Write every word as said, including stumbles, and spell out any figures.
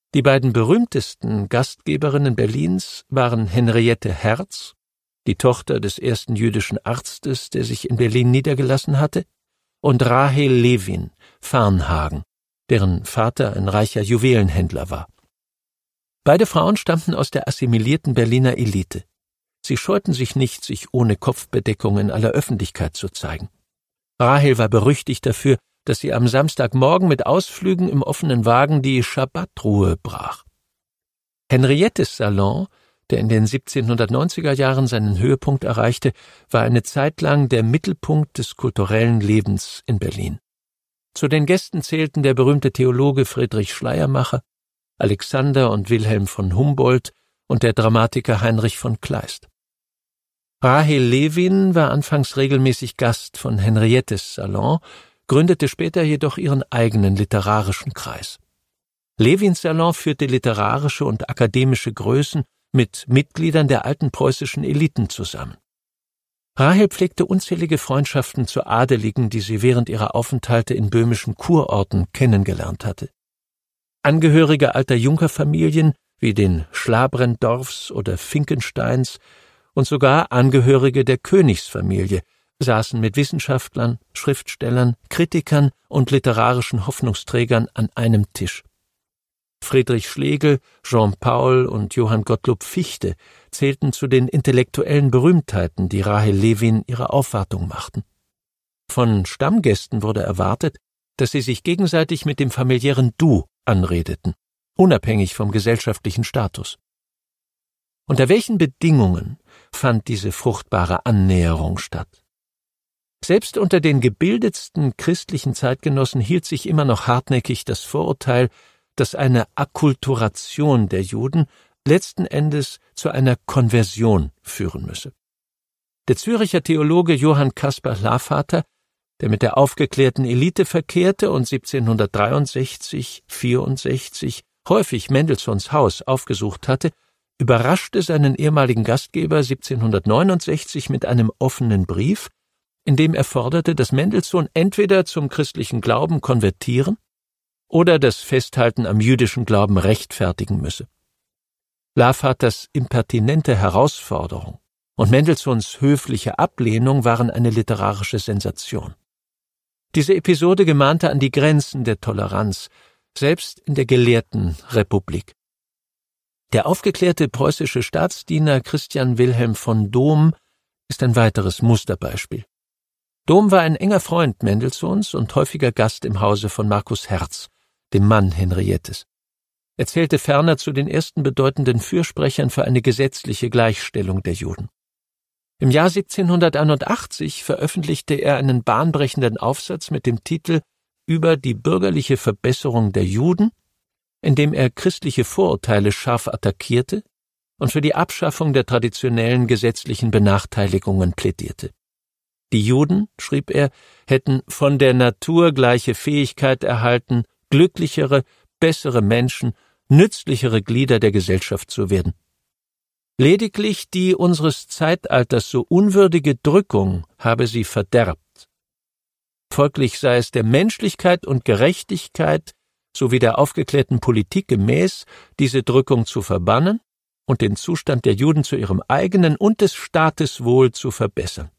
Die beiden berühmtesten Gastgeberinnen Berlins waren Henriette Herz, die Tochter des ersten jüdischen Arztes, der sich in Berlin niedergelassen hatte, und Rahel Levin, Varnhagen, deren Vater ein reicher Juwelenhändler war. Beide Frauen stammten aus der assimilierten Berliner Elite. Sie scheuten sich nicht, sich ohne Kopfbedeckung in aller Öffentlichkeit zu zeigen. Rahel war berüchtigt dafür, dass sie am Samstagmorgen mit Ausflügen im offenen Wagen die Schabbatruhe brach. Henriettes Salon, der in den siebzehnhundertneunziger Jahren seinen Höhepunkt erreichte, war eine Zeit lang der Mittelpunkt des kulturellen Lebens in Berlin. Zu den Gästen zählten der berühmte Theologe Friedrich Schleiermacher, Alexander und Wilhelm von Humboldt und der Dramatiker Heinrich von Kleist. Rahel Levin war anfangs regelmäßig Gast von Henriettes Salon, gründete später jedoch ihren eigenen literarischen Kreis. Levins Salon führte literarische und akademische Größen mit Mitgliedern der alten preußischen Eliten zusammen. Rahel pflegte unzählige Freundschaften zu Adeligen, die sie während ihrer Aufenthalte in böhmischen Kurorten kennengelernt hatte. Angehörige alter Junkerfamilien wie den Schlabrendorfs oder Finkensteins und sogar Angehörige der Königsfamilie saßen mit Wissenschaftlern, Schriftstellern, Kritikern und literarischen Hoffnungsträgern an einem Tisch. Friedrich Schlegel, Jean Paul und Johann Gottlob Fichte zählten zu den intellektuellen Berühmtheiten, die Rahel Levin ihre Aufwartung machten. Von Stammgästen wurde erwartet, dass sie sich gegenseitig mit dem familiären Du anredeten, unabhängig vom gesellschaftlichen Status. Unter welchen Bedingungen fand diese fruchtbare Annäherung statt? Selbst unter den gebildetsten christlichen Zeitgenossen hielt sich immer noch hartnäckig das Vorurteil, dass eine Akkulturation der Juden letzten Endes zu einer Konversion führen müsse. Der Züricher Theologe Johann Caspar Lavater, der mit der aufgeklärten Elite verkehrte und siebzehnhundertdreiundsechzig, vierundsechzig häufig Mendelssohns Haus aufgesucht hatte, überraschte seinen ehemaligen Gastgeber siebzehnhundertneunundsechzig mit einem offenen Brief, in dem er forderte, dass Mendelssohn entweder zum christlichen Glauben konvertieren oder das Festhalten am jüdischen Glauben rechtfertigen müsse. Lavaters impertinente Herausforderung und Mendelssohns höfliche Ablehnung waren eine literarische Sensation. Diese Episode gemahnte an die Grenzen der Toleranz, selbst in der gelehrten Republik. Der aufgeklärte preußische Staatsdiener Christian Wilhelm von Dohm ist ein weiteres Musterbeispiel. Dohm war ein enger Freund Mendelssohns und häufiger Gast im Hause von Markus Herz, dem Mann Henriettes. Er zählte ferner zu den ersten bedeutenden Fürsprechern für eine gesetzliche Gleichstellung der Juden. Im Jahr siebzehnhunderteinundachtzig veröffentlichte er einen bahnbrechenden Aufsatz mit dem Titel »Über die bürgerliche Verbesserung der Juden«, in dem er christliche Vorurteile scharf attackierte und für die Abschaffung der traditionellen gesetzlichen Benachteiligungen plädierte. Die Juden, schrieb er, hätten von der Natur gleiche Fähigkeit erhalten, glücklichere, bessere Menschen, nützlichere Glieder der Gesellschaft zu werden. Lediglich die unseres Zeitalters so unwürdige Drückung habe sie verderbt. Folglich sei es der Menschlichkeit und Gerechtigkeit sowie der aufgeklärten Politik gemäß, diese Drückung zu verbannen und den Zustand der Juden zu ihrem eigenen und des Staates Wohl zu verbessern.